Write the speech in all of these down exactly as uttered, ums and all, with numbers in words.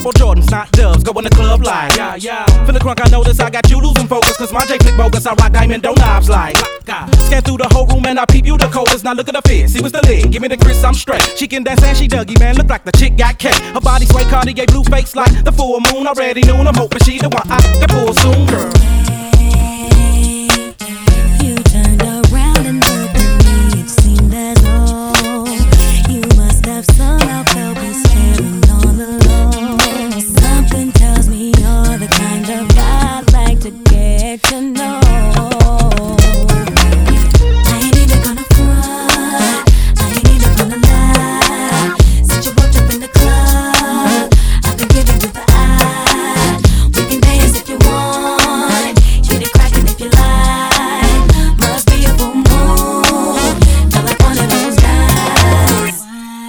purple Jordans, not doves. Go in the club like, yeah, yeah. Feel the crunk, I notice I got you losing focus. Cause my J flick bogus, I rock diamond dough knobs like. Scan through the whole room and I peep you the coldest. Now look at the fit, see what's the lid. Give me the grits, I'm straight. She can dance and she Dougie, man. Look like the chick got cake. Her body sway, Cartier blue fakes like the full moon. Already noon, I'm hoping she the one I can pull soon, girl. You turned around and looked at me. It seemed as though you must have somehow felt me staring on the low. Something tells me you're the kind of guy I'd like to get to know. I ain't even gonna front, I ain't even gonna lie. Since you walked up in the club, I've been giving you the eye. We can dance if you want, get it crackin' if you like. Must be a full moon, feel like one of those guys.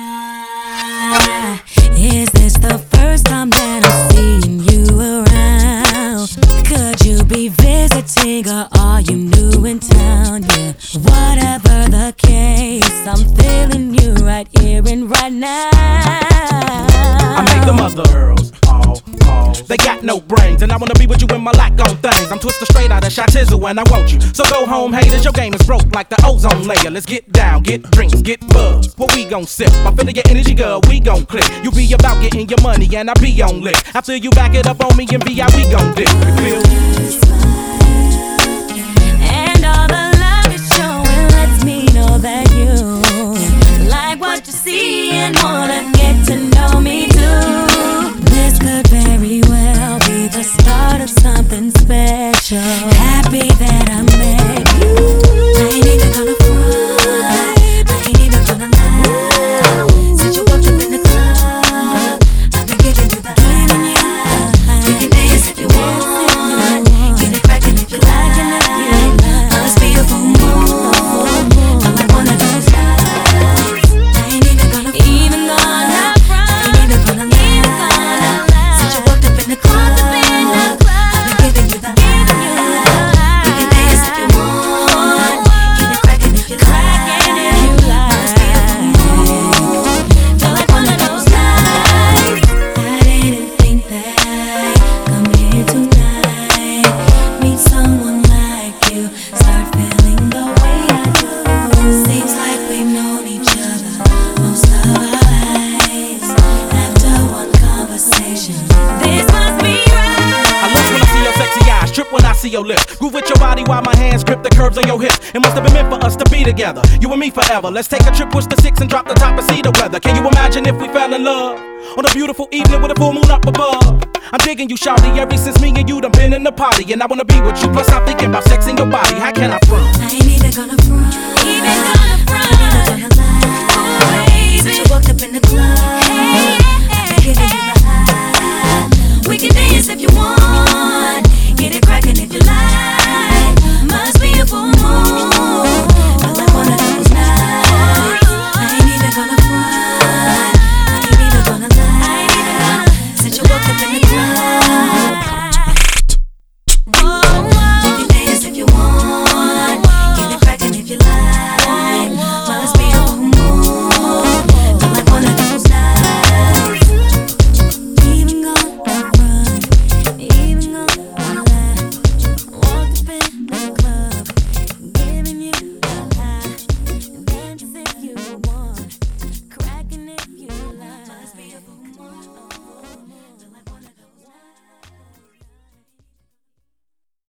Is this the first time that I'm seeing you around? Could you be visiting or are you new in town? Yeah, whatever the case, I'm feeling you right here and right now. I make them other girls all pause. They got no brains, and I wanna be with you in my lack on things. I'm twisted straight out of shot tizzle and I want you. So go home, haters, your game is broke like the ozone layer. Let's get down, get drinks, get buzzed. What we gon' sip? I feel your energy, girl, we gon' click. You be about getting your money and I be on lick. After you back it up on me and V I, we gon' dip. You feel? And all the love you're showing lets me know that you like what you see and wanna get to know me too. This could very well be the start of something special. Happy that I met you. I ain't even gonna front, I ain't even gonna lie. Since you walked up in the club, I've been giving you the eye. We can dance if you want, get it crackin' if you like. Must be a full moon, I'm like one of those guys. I ain't even gonna even gonna front, I ain't even gonna lie. Since you walked up in the club, I've been giving you the eye. We can dance if you want, get it crackin' if you like. Must be a full moon, feel like one of those guys. I didn't think that I'd come here tonight, meet someone like you, start feeling the way I do. Seems like we've known each other most of our lives. After one conversation, this must be right. I love when I see your sexy eyes, trip when I see your lips. Groove with your body while my hands grip the curves on your hips. It must have been meant for us to be together, you and me forever. Let's take a trip, push the six and drop the top and see the weather. Can you imagine if we fell in love on a beautiful evening with a full moon up above? I'm digging you, shawty, ever since me and you done been in the party. And I wanna be with you, plus I'm thinking about sex in your body. How can I front? I ain't even gonna front, even gonna front, I ain't even gonna lie. Since you walked up in the club, I've been giving you the eye. We can dance if you want, get it crackin' if you like. Must be a full moon, feel like one of those nights. I ain't even gonna front, I ain't even gonna lie. Since you walked up in the club, you can dance if you want, get it crackin' if you like. Must be a full moon, feel like one of those nights. Even gonna run, even gonna lie. Walked up in the club, giving you the eye. Dance if you want, cracking if you like. Must be a full moon.